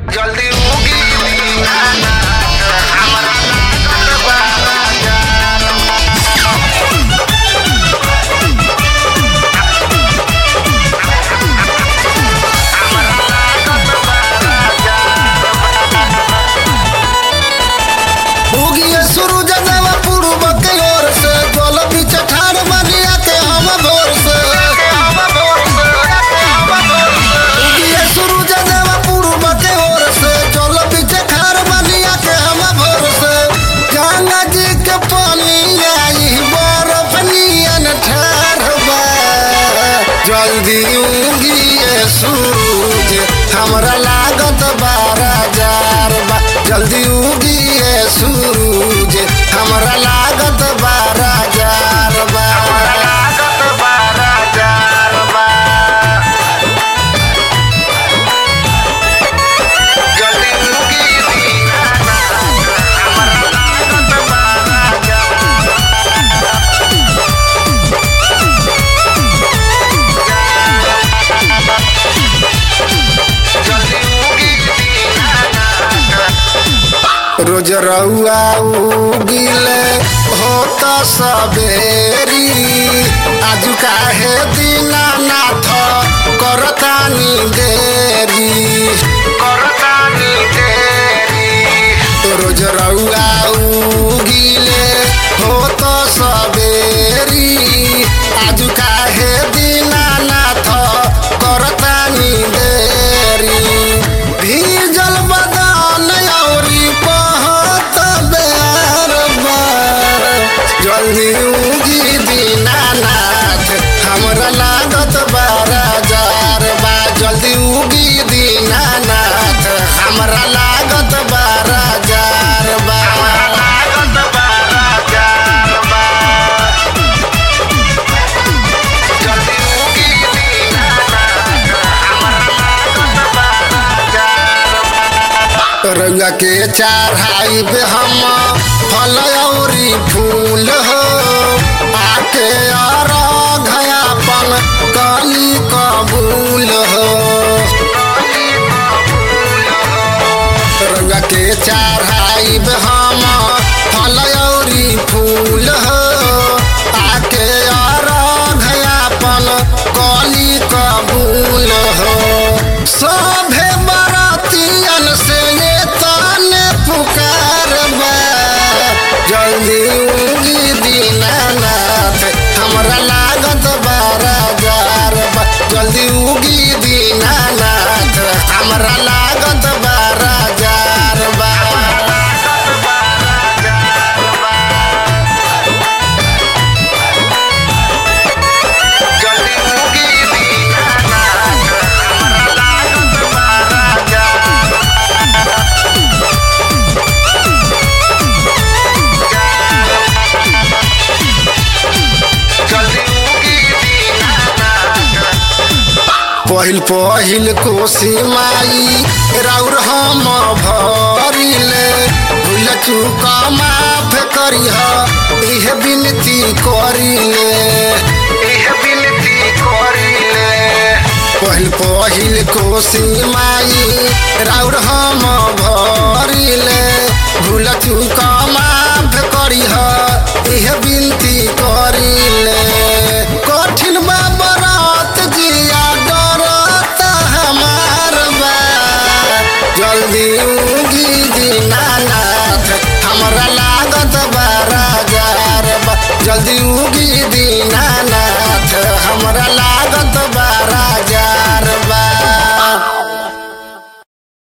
जल्दी उगी दीवाना हमरा लागत बा जान उगिए सूरज देव पूर्व के ओर से जल बीच ठाड़ बनिया के हम भोर से उगिए सूरज देव पूर्व के ओर से जल बीच ठाड़ बनिया के हम भोर से गंगा जी के पानी आई बर्फ नियन ठाड़ बा जल्दी उगिए सूरज हमरा लागत बारा जार बा जल्दी उगिए सूरज हमरा लागत बारा जार बा हमरा लागत बारा जार बा जल्दी उगी दीवाना हमरा लागत बारा जार जल्दी उगी दीवाना रोज रउआ उगिले होता सबेरी आजु काहे दीनानाथ करतानी देरी रोज रउआ उगिले होता सबेरी आजु काहे दीनानाथ करतानी देरी भीजल बदन औरी पहत बेर बार जल्दी उगी दीनानाथ हमरा लागत बारा जार बा जल्दी उगी दीनानाथ हमरा लागत बारा जार बा हमरा लागत बारा जार बा जल्दी उगी दीनानाथ हमरा लागत बारा जार बा रंगा के चढ़ाई पे हम फल औरी फूल हो आके अरघयापन कली कबूल हो रंगा के चढ़ाई पे हम फल औरी फूल हो आके अरघयापन कली कबूल हो सभे बरातियन से ये ताने पुकार बा जल्दी उगी दीनानाथ हमरा लागत बारा जार बा जल्दी उगी दीनानाथ हमरा लागत बारा जार बा जल्दी उगी दीनानाथ हमरा लागत बारा जार जल्दी उगी दीनानाथ पहिल पहिल कोसी माई राउर हम भरिले भूल चूक माफ करिह इहे विनती करिले पहिल पहिल कोसी माई